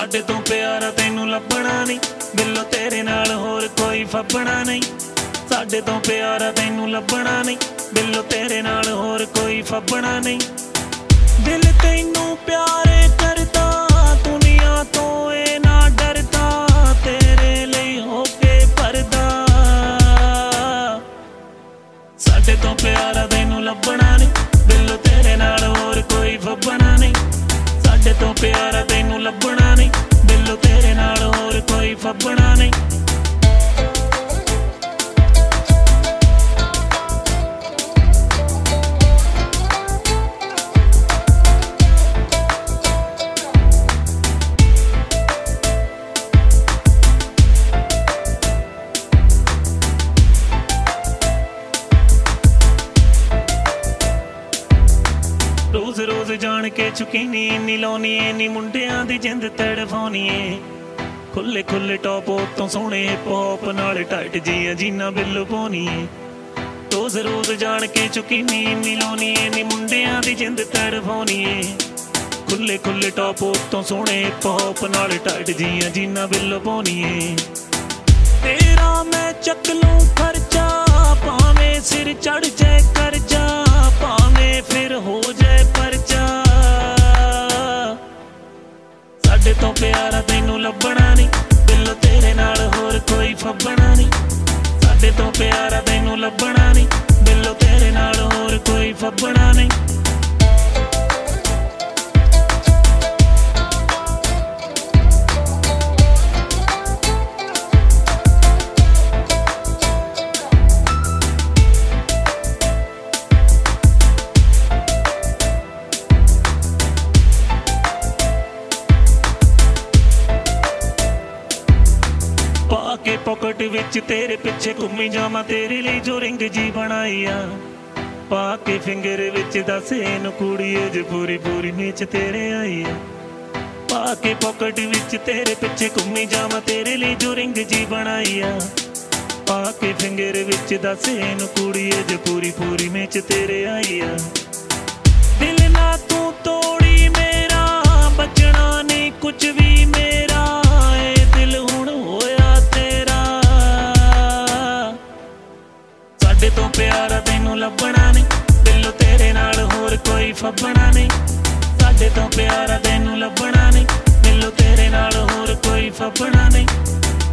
साडे तो प्यारा तैनू लभना नहीं, दिलों तेरे नाल होर कोई फपना नहीं। साडे तो प्यारा तैनू लभना नहीं, दिलों तेरे नाल होर कोई फपना नहीं। दिल तैनू प्यारे करदा, दुनिया तो ए ना डरदा, तेरे लिए होके भरदा। साडे तो प्यारा तैनू लभना नहीं, दिलों तेरे नाल होर कोई फपना नहीं। साडे तो प्यारा तैनू लभना नहीं, दिलों तेरे नाल होर कोई फपना नहीं। रोज रोज जान के चुकीनी इन्नी लाउनी इन्नी मुंडियां दी जिंद तड़फाउनी है। खुले खुले टॉप तो सोहणे हिप हॉप नाल टाइट जियां जीना बिल पाउनी है। रोज रोज जान के चुकीनी इन्नी लाउनी इन्नी मुंडियां दी जिंद तड़फाउनी है। खुले खुले टॉप तो सोहणे हिप हॉप नाल टाइट जियां जीना बिल पाउनी है। तेरा मैं चक लूं खर्चा, भावें सिर चढ़ जाए करजा, भावें फिर हो जाए परचा। साडे तो प्यारा तैनू लभना नहीं, दिलों तेरे नाल होर कोई फपना नहीं। साडे तो प्यारा तैनू लभना नहीं, दिलों तेरे नाल होर कोई फपना नहीं। पाके पॉकेट विच तेरे पिछे घूमी जावा, तेरे लिए जो रिंग जी बनाई आ। पाके फिंगर विच दस इनू कुड़ीए जो पूरी पूरी नीच तेरे आई आ। पाके पॉकेट विच तेरे पिछे घूमी जावा, तेरे लिए जो रिंग जी बनाई आ। पाके फिंगर विच दस इनू कुड़ीए जो पूरी पूरी नीच तेरे आई आ। दिल ना तू तोड़ी मेरा, बचना नहीं कुछ भी मेरा, ए दिल हुण होया तेरा। साडे तो प्यारा तैनू लभना नहीं, दिलों तेरे नाल होर कोई फपना नहीं। साडे तो प्यारा तैनू लभना नहीं, दिलों तेरे नाल होर कोई फपना नहीं।